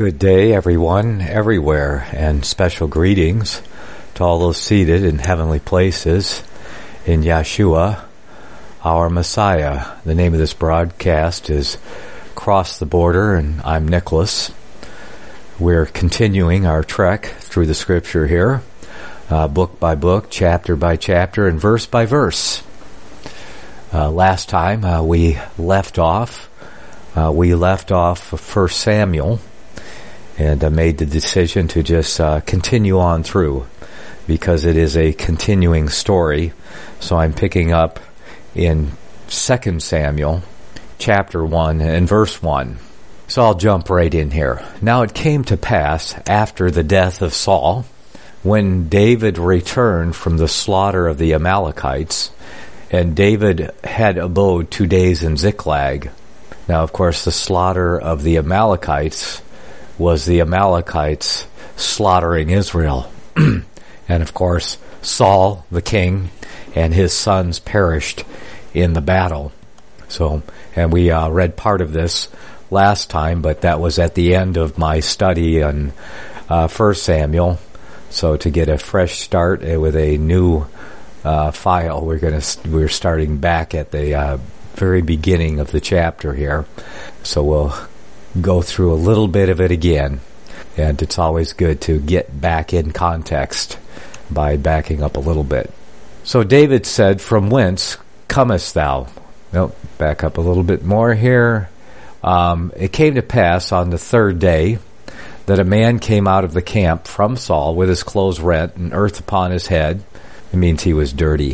Good day, everyone, everywhere, and special greetings to all those seated in heavenly places in Yeshua, our Messiah. The name of this broadcast is Cross the Border, and I'm Nicholas. We're continuing our trek through the Scripture here, book by book, chapter by chapter, and verse by verse. Last time we left off 1 Samuel, and I made the decision to just continue on through because it is a continuing story. So I'm picking up in 2 Samuel chapter 1 and verse 1. So I'll jump right in here. Now it came to pass after the death of Saul, when David returned from the slaughter of the Amalekites, and David had abode 2 days in Ziklag. Now, of course, the slaughter of the Amalekites was the Amalekites slaughtering Israel. And, of course, Saul, the king, and his sons perished in the battle. So, and we read part of this last time, but that was at the end of my study on 1 Samuel. So to get a fresh start with a new file, we're starting back at the very beginning of the chapter here. So we'll go through a little bit of it again, and it's always good to get back in context by backing up a little bit. So David said, "From whence comest thou?" Nope, back up a little bit more here. It came to pass on the third day that a man came out of the camp from Saul with his clothes rent and earth upon his head. It means he was dirty.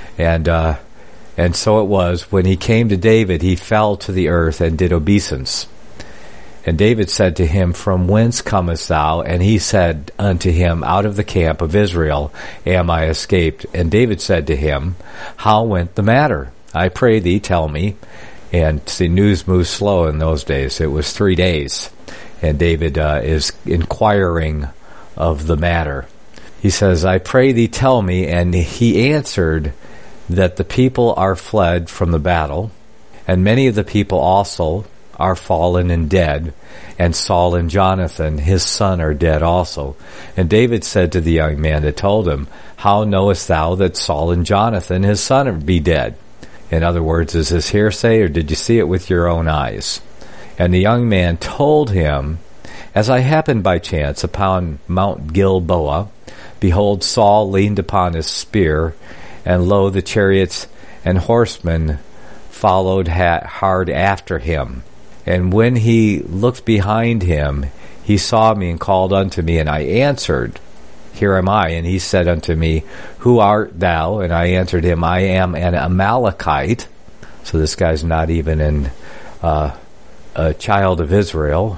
And so it was, when he came to David, he fell to the earth and did obeisance. And David said to him, "From whence comest thou?" And he said unto him, "Out of the camp of Israel am I escaped." And David said to him, "How went the matter? I pray thee, tell me." And see, news moves slow in those days. It was 3 days. And David is inquiring of the matter. He says, "I pray thee, tell me." And he answered that the people are fled from the battle, and many of the people also are fallen and dead, and Saul and Jonathan, his son, are dead also. And David said to the young man that told him, "How knowest thou that Saul and Jonathan, his son, be dead?" In other words, is this hearsay, or did you see it with your own eyes? And the young man told him, "As I happened by chance upon Mount Gilboa, behold, Saul leaned upon his spear, and lo, the chariots and horsemen followed hard after him. And when he looked behind him, he saw me and called unto me, and I answered, Here am I. And he said unto me, Who art thou? And I answered him, I am an Amalekite." So this guy's not even a child of Israel.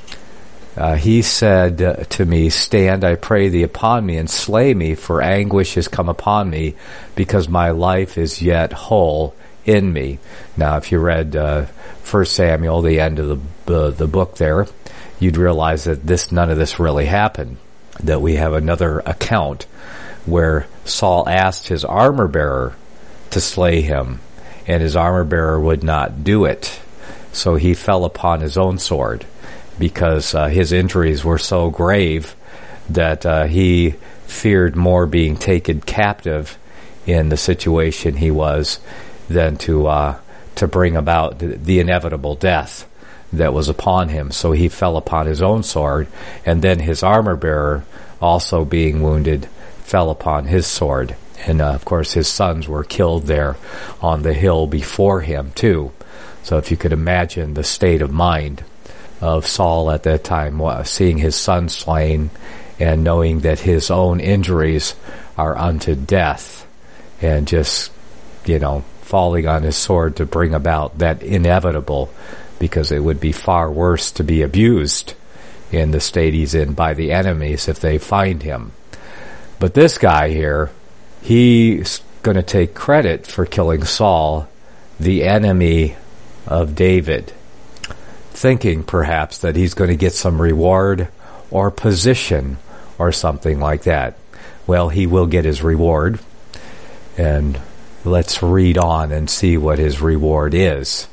He said to me, "Stand, I pray thee, upon me, and slay me, for anguish is come upon me, because my life is yet whole in me." Now, if you read 1 Samuel, the end of the book there, you'd realize that none of this really happened. That we have another account where Saul asked his armor-bearer to slay him, and his armor-bearer would not do it. So he fell upon his own sword, because his injuries were so grave that he feared more being taken captive in the situation he was than to bring about the inevitable death that was upon him. So he fell upon his own sword, and then his armor-bearer, also being wounded, fell upon his sword. And, of course, his sons were killed there on the hill before him, too. So if you could imagine the state of mind of Saul at that time, seeing his son slain and knowing that his own injuries are unto death, and just, falling on his sword to bring about that inevitable, because it would be far worse to be abused in the state he's in by the enemies if they find him. But this guy here, he's going to take credit for killing Saul, the enemy of David, thinking perhaps that he's going to get some reward or position or something like that. Well, he will get his reward, and let's read on and see what his reward is.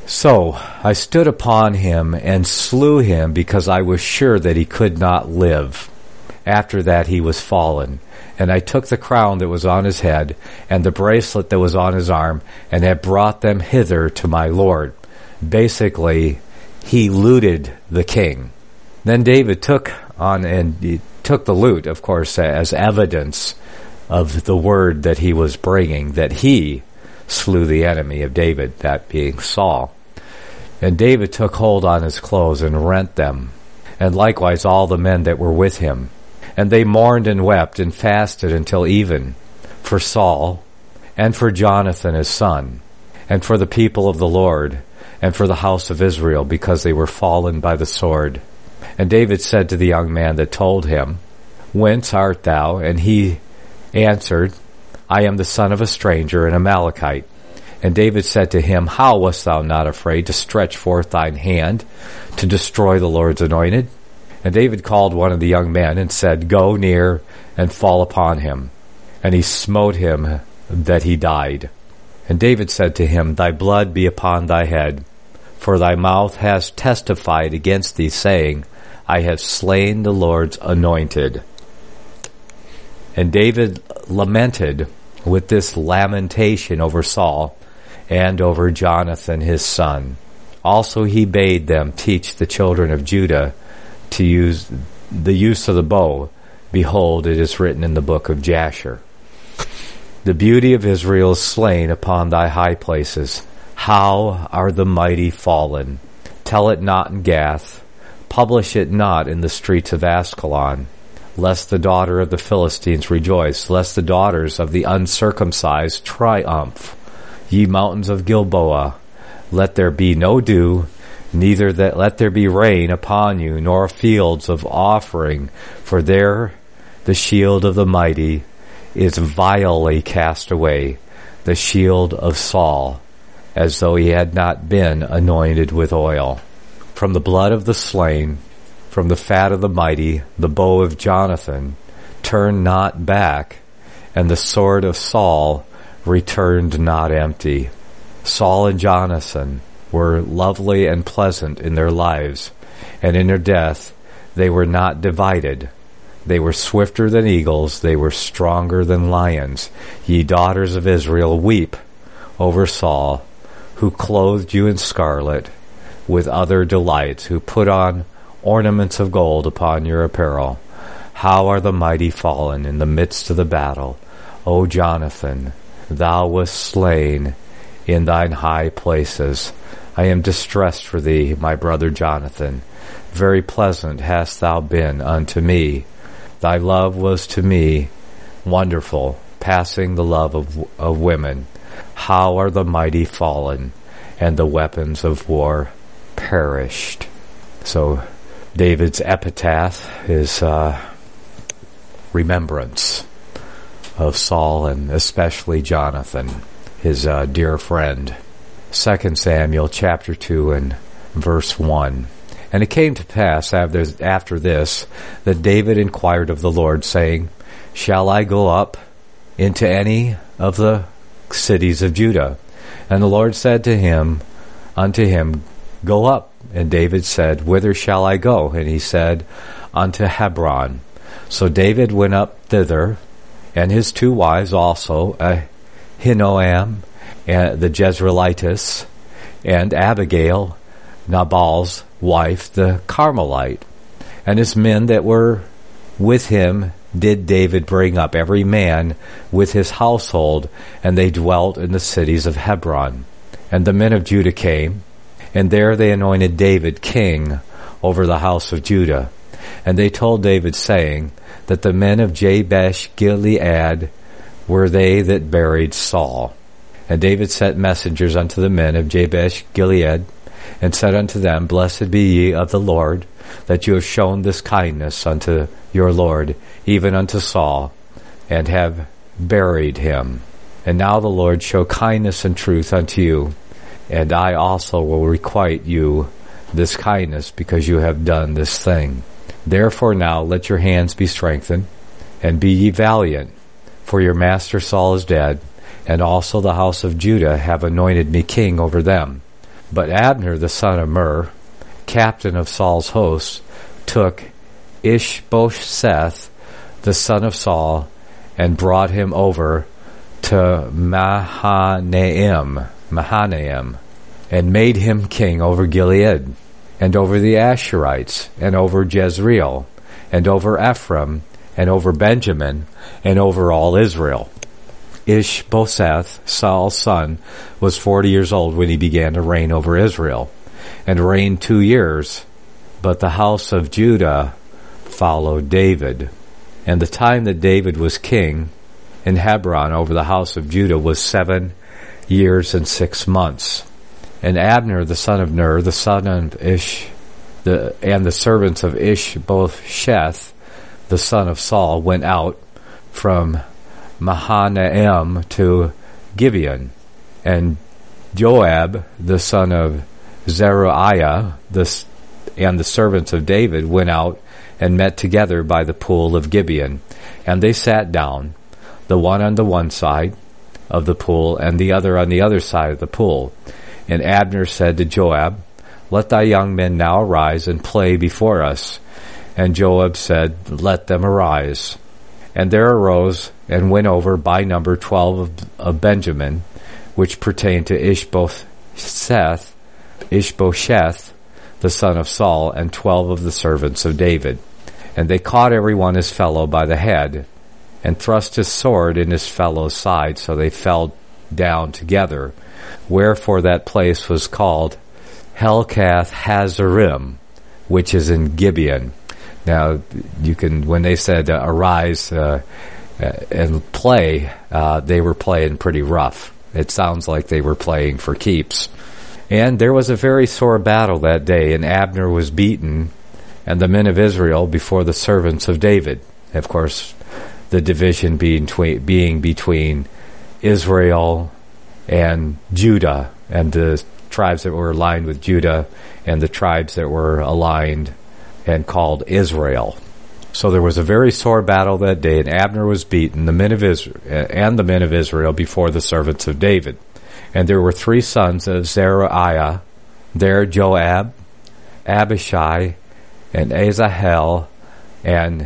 So I stood upon him and slew him, because I was sure that he could not live. After that he was fallen. And I took the crown that was on his head and the bracelet that was on his arm, and have brought them hither to my Lord. Basically, he looted the king. Then David took the loot, of course, as evidence of the word that he was bringing, that he slew the enemy of David, that being Saul. And David took hold on his clothes and rent them, and likewise all the men that were with him. And they mourned and wept and fasted until even, for Saul, and for Jonathan his son, and for the people of the Lord, and for the house of Israel, because they were fallen by the sword. And David said to the young man that told him, Whence art thou? And he answered, I am the son of a stranger, an Amalekite. And David said to him, How wast thou not afraid to stretch forth thine hand to destroy the Lord's anointed? And David called one of the young men and said, Go near and fall upon him. And he smote him that he died. And David said to him, Thy blood be upon thy head, for thy mouth has testified against thee, saying, I have slain the Lord's anointed. And David lamented with this lamentation over Saul and over Jonathan his son. Also he bade them teach the children of Judah to use the use of the bow. Behold, it is written in the book of Jasher. The beauty of Israel is slain upon thy high places. How are the mighty fallen? Tell it not in Gath. Publish it not in the streets of Ascalon. Lest the daughter of the Philistines rejoice, lest the daughters of the uncircumcised triumph. Ye mountains of Gilboa, let there be no dew, neither that let there be rain upon you, nor fields of offering, for there the shield of the mighty is vilely cast away, the shield of Saul, as though he had not been anointed with oil. From the blood of the slain, from the fat of the mighty, the bow of Jonathan turned not back, and the sword of Saul returned not empty. Saul and Jonathan were lovely and pleasant in their lives, and in their death they were not divided. They were swifter than eagles, they were stronger than lions. Ye daughters of Israel, weep over Saul, who clothed you in scarlet with other delights, who put on ornaments of gold upon your apparel. How are the mighty fallen in the midst of the battle? O Jonathan, thou wast slain in thine high places. I am distressed for thee, my brother Jonathan. Very pleasant hast thou been unto me. Thy love was to me wonderful, passing the love of women. How are the mighty fallen, and the weapons of war perished. So David's epitaph is remembrance of Saul and especially Jonathan, his dear friend. 2 Samuel chapter 2 and verse 1. And it came to pass after this that David inquired of the Lord, saying, Shall I go up into any of the cities of Judah? And the Lord said unto him, Go up. And David said, Whither shall I go? And he said, Unto Hebron. So David went up thither, and his two wives also, Ahinoam, the Jezreelitess, and Abigail, Nabal's wife, the Carmelite. And his men that were with him did David bring up, every man with his household, and they dwelt in the cities of Hebron. And the men of Judah came, and there they anointed David king over the house of Judah. And they told David, saying, that the men of Jabesh Gilead were they that buried Saul. And David sent messengers unto the men of Jabesh Gilead, and said unto them, Blessed be ye of the Lord, that you have shown this kindness unto your Lord, even unto Saul, and have buried him. And now the Lord show kindness and truth unto you, and I also will requite you this kindness, because you have done this thing. Therefore now let your hands be strengthened, and be ye valiant, for your master Saul is dead, and also the house of Judah have anointed me king over them. But Abner the son of Ner, captain of Saul's hosts, took Ishbosheth the son of Saul and brought him over to Mahanaim, and made him king over Gilead, and over the Asherites, and over Jezreel, and over Ephraim, and over Benjamin, and over all Israel. Ishbosheth, Saul's son, was 40 years old when he began to reign over Israel, and reigned 2 years. But the house of Judah followed David. And the time that David was king in Hebron over the house of Judah was 7 years and 6 months. And Abner the son of Ner, the son of and the servants of Ishbosheth, the son of Saul, went out from Mahanaim to Gibeon. And Joab, the son of Zeruiah, and the servants of David went out and met together by the pool of Gibeon. And they sat down, the one on the one side of the pool, and the other on the other side of the pool. And Abner said to Joab, "Let thy young men now arise and play before us." And Joab said, "Let them arise." And there arose and went over by number 12 of Benjamin, which pertained to Ishbosheth, the son of Saul, and 12 of the servants of David. And they caught every one his fellow by the head, and thrust his sword in his fellow's side, so they fell down together. Wherefore that place was called Helkath Hazarim, which is in Gibeon. Now, you can, when they said arise and play, they were playing pretty rough. It sounds like they were playing for keeps. And there was a very sore battle that day, and Abner was beaten, and the men of Israel before the servants of David. Of course, the division being between Israel and Judah, and the tribes that were aligned with Judah, and the tribes that were aligned and called Israel. So there was a very sore battle that day, and Abner was beaten, the men of Israel before the servants of David. And there were 3 sons of Zeruiah there, Joab, Abishai, and Asahel. And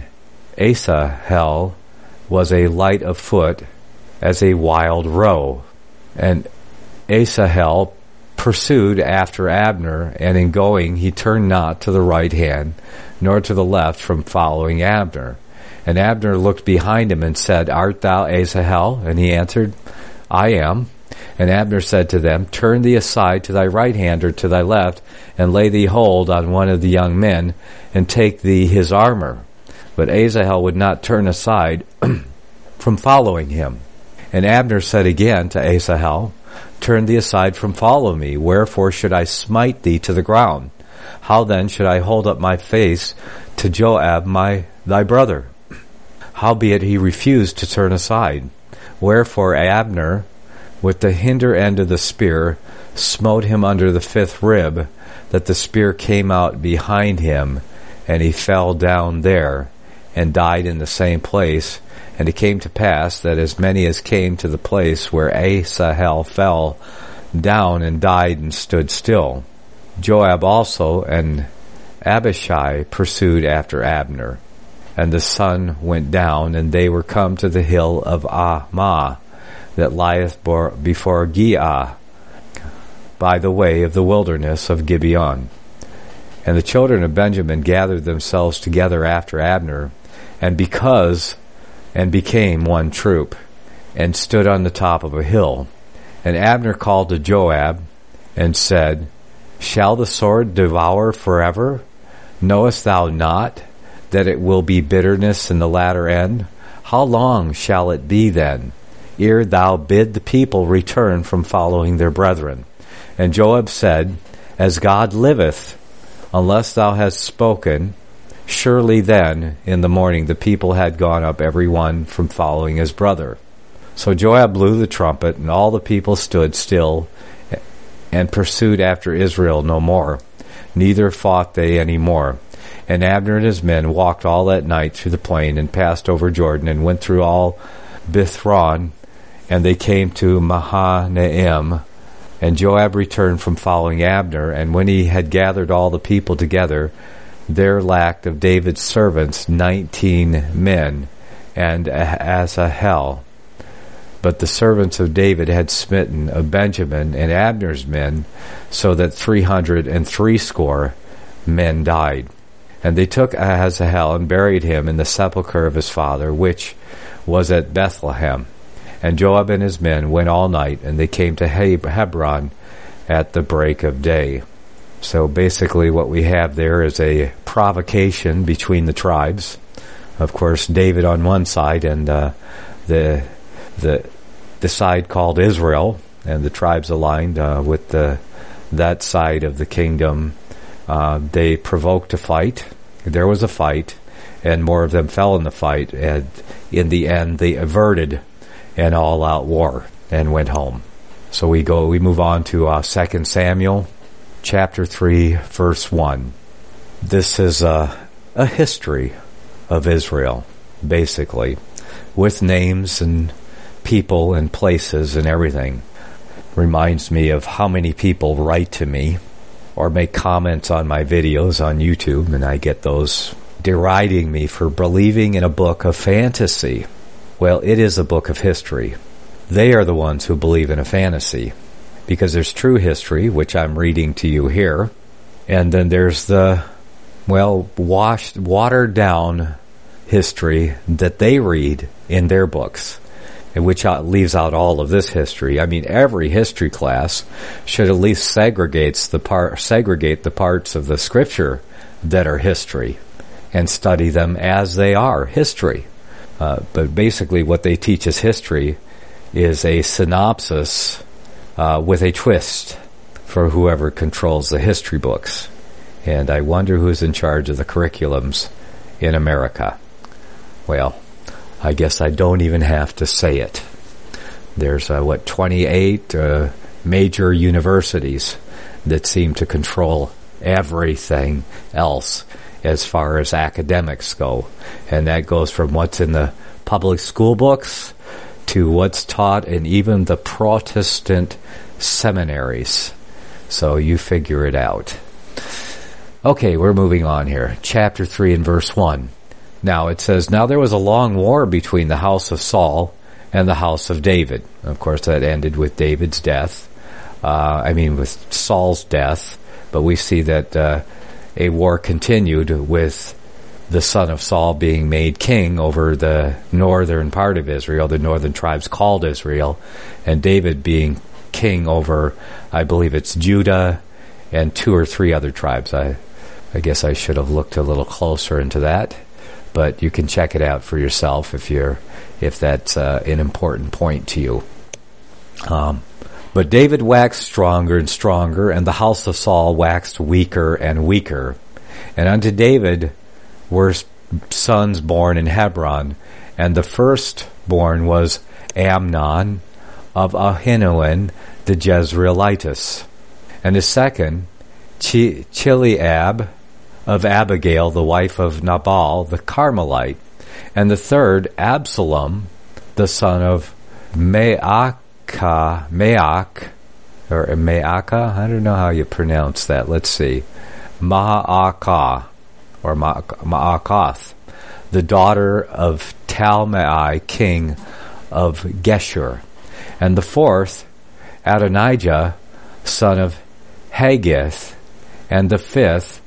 Asahel was a light of foot as a wild roe. And Asahel pursued after Abner, and in going he turned not to the right hand, nor to the left from following Abner. And Abner looked behind him and said, "Art thou Asahel?" And he answered, "I am." And Abner said to them, "Turn thee aside to thy right hand or to thy left, and lay thee hold on one of the young men, and take thee his armor." But Asahel would not turn aside from following him. And Abner said again to Asahel, "Turn thee aside from follow me. Wherefore should I smite thee to the ground? How then should I hold up my face to Joab thy brother?" Howbeit he refused to turn aside. Wherefore Abner, with the hinder end of the spear, smote him under the 5th rib, that the spear came out behind him, and he fell down there, and died in the same place. And it came to pass that as many as came to the place where Asahel fell down and died and stood still. Joab also and Abishai pursued after Abner. And the sun went down, and they were come to the hill of Ammah, that lieth before Giah, by the way of the wilderness of Gibeon. And the children of Benjamin gathered themselves together after Abner, and became one troop, and stood on the top of a hill. And Abner called to Joab, and said, "Shall the sword devour forever? Knowest thou not that it will be bitterness in the latter end? How long shall it be then, ere thou bid the people return from following their brethren?" And Joab said, "As God liveth, unless thou hast spoken, surely then in the morning the people had gone up every one from following his brother." So Joab blew the trumpet, and all the people stood still, and pursued after Israel no more, neither fought they any more. And Abner and his men walked all that night through the plain, and passed over Jordan, and went through all Bithron, and they came to Mahanaim, And Joab returned from following Abner, and when he had gathered all the people together, there lacked of David's servants 19 men, and Asahel. But the servants of David had smitten of Benjamin and Abner's men, so that 360 men died. And they took Asahel and buried him in the sepulchre of his father, which was at Bethlehem. And Joab and his men went all night, and they came to Hebron at the break of day. So basically what we have there is a provocation between the tribes. Of course, David on one side and the side called Israel, and the tribes aligned with that side of the kingdom. They provoked a fight. There was a fight, and more of them fell in the fight, and in the end they averted an all-out war and went home. So we move on to 2 Samuel chapter 3 verse 1. This is a history of Israel, basically, with names and people and places and everything. Reminds me of how many people write to me or make comments on my videos on YouTube, and I get those deriding me for believing in a book of fantasy. Well, it is a book of history. They are the ones who believe in a fantasy, because there's true history, which I'm reading to you here, and then there's the, watered down history that they read in their books, and which leaves out all of this history. I mean, every history class should at least segregate the parts of the scripture that are history and study them as they are history. But basically what they teach as history is a synopsis with a twist for whoever controls the history books. And I wonder who's in charge of the curriculums in America. Well, I guess I don't even have to say it. There's, 28 major universities that seem to control everything else as far as academics go. And that goes from what's in the public school books to what's taught in even the Protestant seminaries. So you figure it out. Okay, we're moving on here. Chapter 3 and verse 1. Now it says, Now there was a long war between the house of Saul and the house of David. Of course, that ended with David's death. With Saul's death. But we see that a war continued with the son of Saul being made king over the northern part of Israel, the northern tribes called Israel, and David being king over, I believe it's Judah and 2 or 3 other tribes. I guess I should have looked a little closer into that, but you can check it out for yourself if that's an important point to you. But David waxed stronger and stronger, and the house of Saul waxed weaker and weaker. And unto David were sons born in Hebron, and the firstborn was Amnon of Ahinoam the Jezreelitess, and the second Chileab of Abigail the wife of Nabal the Carmelite, and the third Absalom the son of Maacah, I don't know how you pronounce that. Let's see. Maacah, or Maacath, the daughter of Talmai, king of Geshur. And the fourth, Adonijah, son of Haggith. And the fifth,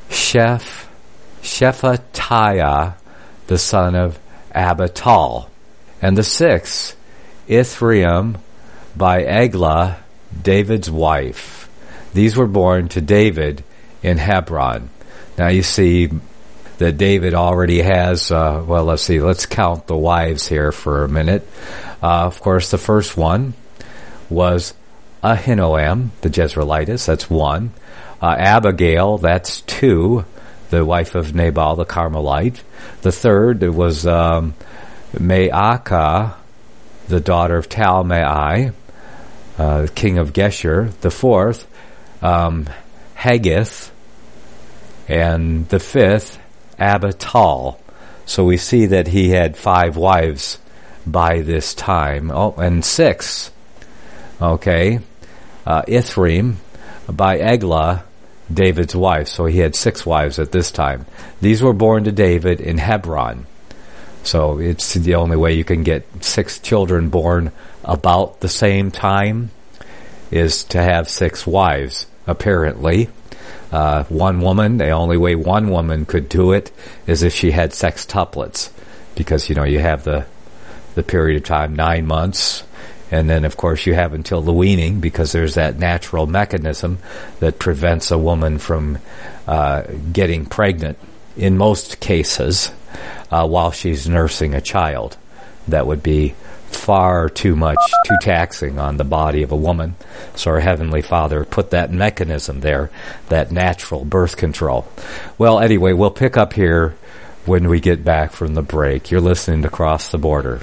Shephatiah, the son of Abital. And the sixth, Ithream, by Eglah, David's wife. These were born to David in Hebron. Now you see that David already has, let's count the wives here for a minute. Of course, the first one was Ahinoam, the Jezreelitess, that's 1. Abigail, that's 2, the wife of Nabal the Carmelite. The third was Maacah, the daughter of Talmai, king of Geshur. The fourth, Haggith, and the fifth, Abital. So we see that he had 5 wives by this time. Oh, and 6. Okay. Ithream by Eglah, David's wife. So he had 6 wives at this time. These were born to David in Hebron. So it's the only way you can get 6 children born about the same time is to have 6 wives, apparently. One woman, the only way one woman could do it is if she had sextuplets. Because, you have the period of time, 9 months, and then, of course, you have until the weaning, because there's that natural mechanism that prevents a woman from getting pregnant, in most cases, while she's nursing a child. That would be far too taxing on the body of a woman. So our Heavenly Father put that mechanism there, that natural birth control. Well, anyway, we'll pick up here when we get back from the break. You're listening to Cross the Border.